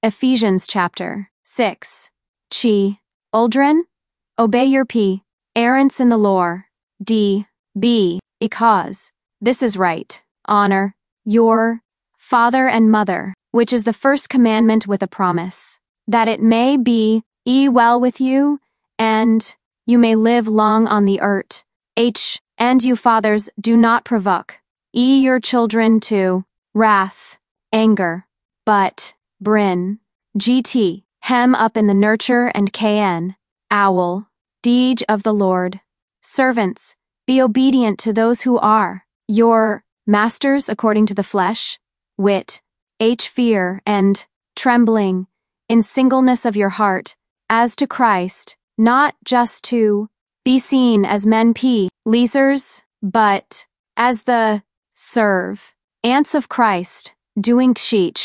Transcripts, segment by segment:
Ephesians chapter 6. Chi. Uldren? Obey your parents in the Lord. Because this is right. Honor your father and mother, which is the first commandment with a promise, that it may be well with you, and you may live long on the earth. And you fathers, do not provoke your children to wrath, anger, but bring hem up in the nurture and owl, deed of the Lord. Servants, be obedient to those who are your masters according to the flesh, wit, fear and trembling, in singleness of your heart, as to Christ, not just to be seen as men pleasers, but as the servants of Christ, doing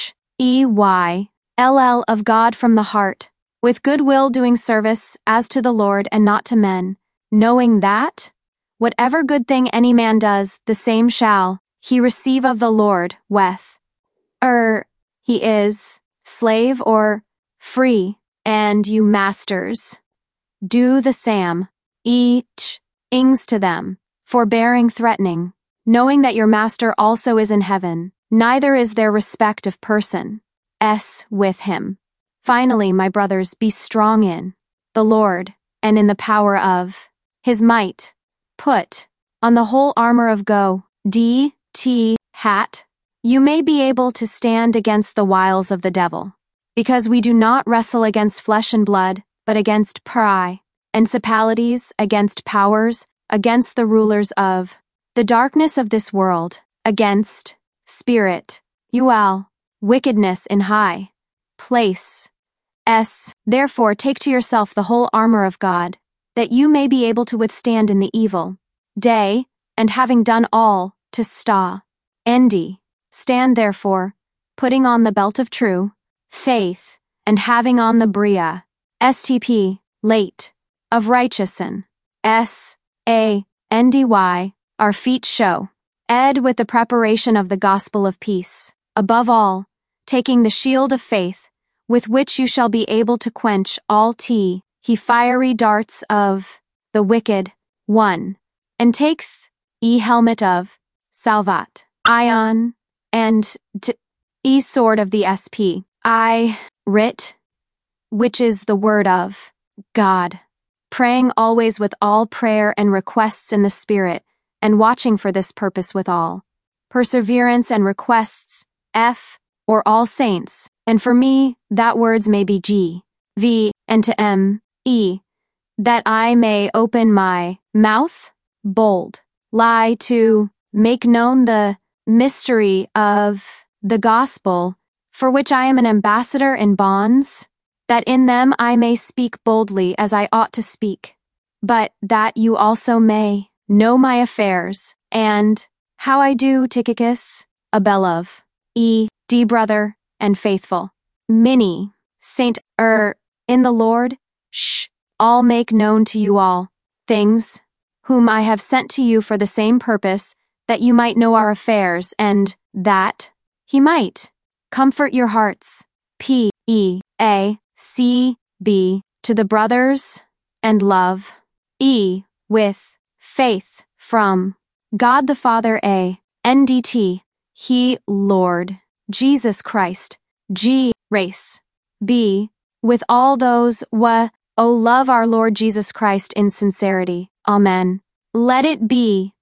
of God from the heart, with good will doing service as to the Lord and not to men, knowing that whatever good thing any man does, the same shall he receive of the Lord, whether he is slave or free. And you masters, do the same, ings to them, forbearing threatening, knowing that your master also is in heaven, neither is there respect of person with him. Finally, my brothers, be strong in the Lord, and in the power of his might. Put on the whole armor of God, you may be able to stand against the wiles of the devil. Because we do not wrestle against flesh and blood, but against principalities, against powers, against the rulers of the darkness of this world, against wickedness in high places. Therefore take to yourself the whole armor of God, that you may be able to withstand in the evil day, and having done all, to stand therefore, putting on the belt of true faith, and having on the late of righteousness, our feet show, with the preparation of the gospel of peace, above all, taking the shield of faith, with which you shall be able to quench all fiery darts of the wicked one, and take helmet of salvation, and sword of the Spirit, which is the word of God, praying always with all prayer and requests in the Spirit, and watching for this purpose with all perseverance and requests, or all saints, and for me, that words may be and to that I may open my mouth bold, to make known the mystery of the gospel, for which I am an ambassador in bonds, that in them I may speak boldly as I ought to speak, but that you also may know my affairs, and how I do. Tychicus, a beloved brother, and faithful, many, saint in the Lord, all make known to you all things, whom I have sent to you for the same purpose, that you might know our affairs, and that he might comfort your hearts. Peace, to the brothers, and love, with faith, from God the Father, he, Lord Jesus Christ, race, be with all those love our Lord Jesus Christ in sincerity. Amen. Let it be